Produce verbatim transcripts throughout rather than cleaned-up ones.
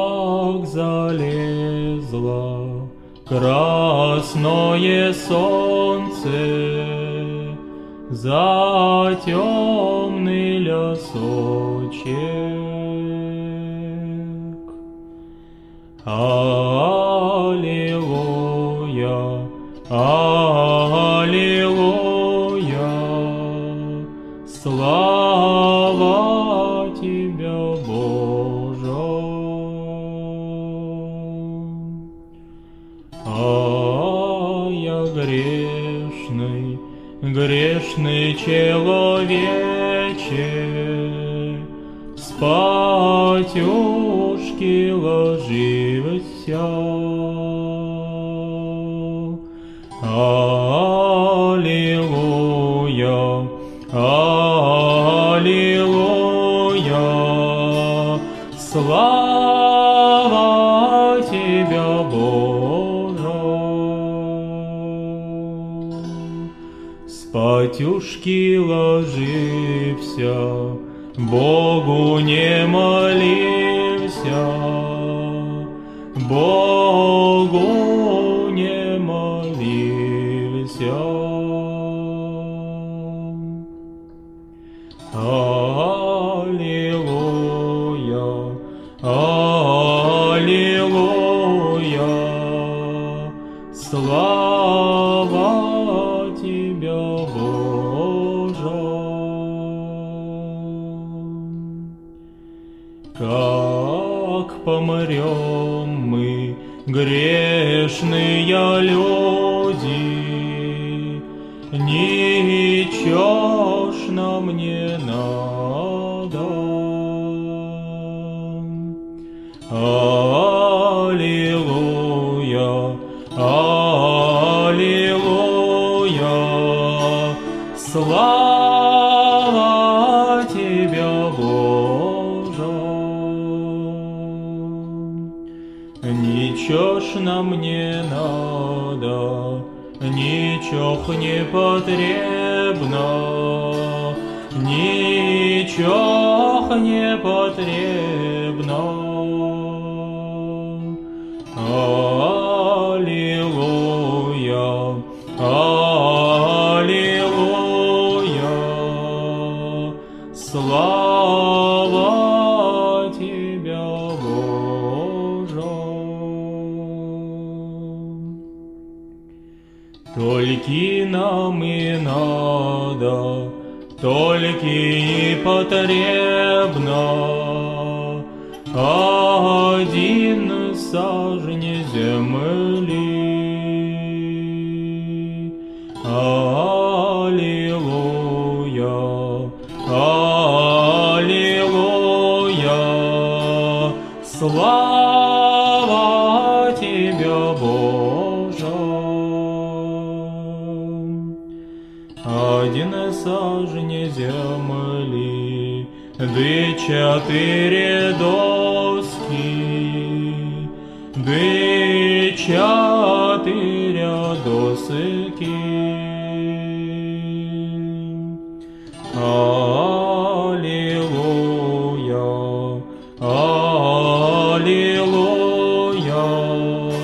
как залезло красное солнце за темный лесочек. Аллилуйя, аллилуйя, слава Тебя, Боже. А я грешный, грешный человече, спатюшки ложился. Аллилуйя, аллилуйя, слава Тебя, Боже. Спатюшки ложився, Богу не молився, Богу не молился. Аллилуйя, аллилуйя, слава Тебя, Боже. Как помрем мы, грешные люди, ничего ж нам не надо. Аллилуйя, аллилуйя, слава Тебя, Боже. Ничего ж нам не надо, ничего не потребно, ничего не потребно. Аллилуйя, аллилуйя, слава Тебя, Боже. Только нам и надо, только и потребно один сажень земли. Аллилуйя, аллилуйя, слава Тебя, Боже. Один сажень земли, две четыре доски, две четыре доски. Аллилуйя, аллилуйя,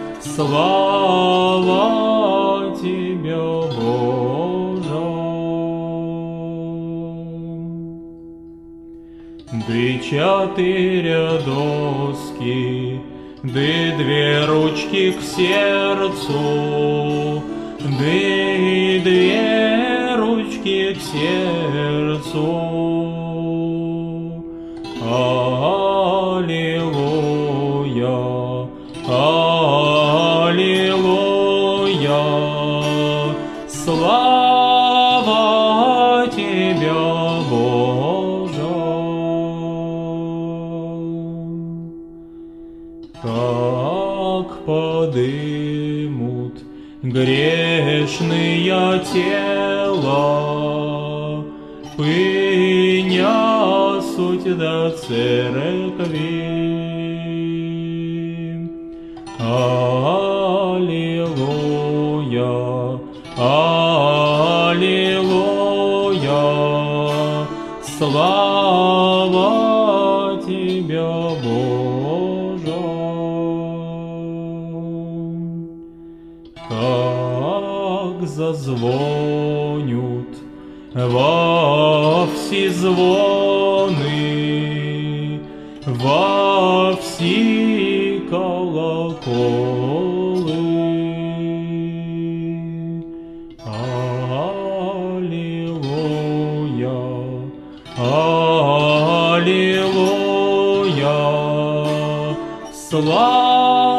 слава Тебя, Боже. Две четыре доски, две две ручки к сердцу, две две ручки к сердцу. Аллилуйя, аллилуйя, слава Тебя, Боже. Как подымут грешные тела, принесут до церкви. Аллилуйя, аллилуйя, слава Тебя, Боже. как зазвонят во все звоны, во все колоколы. Аллилуйя, аллилуйя, слава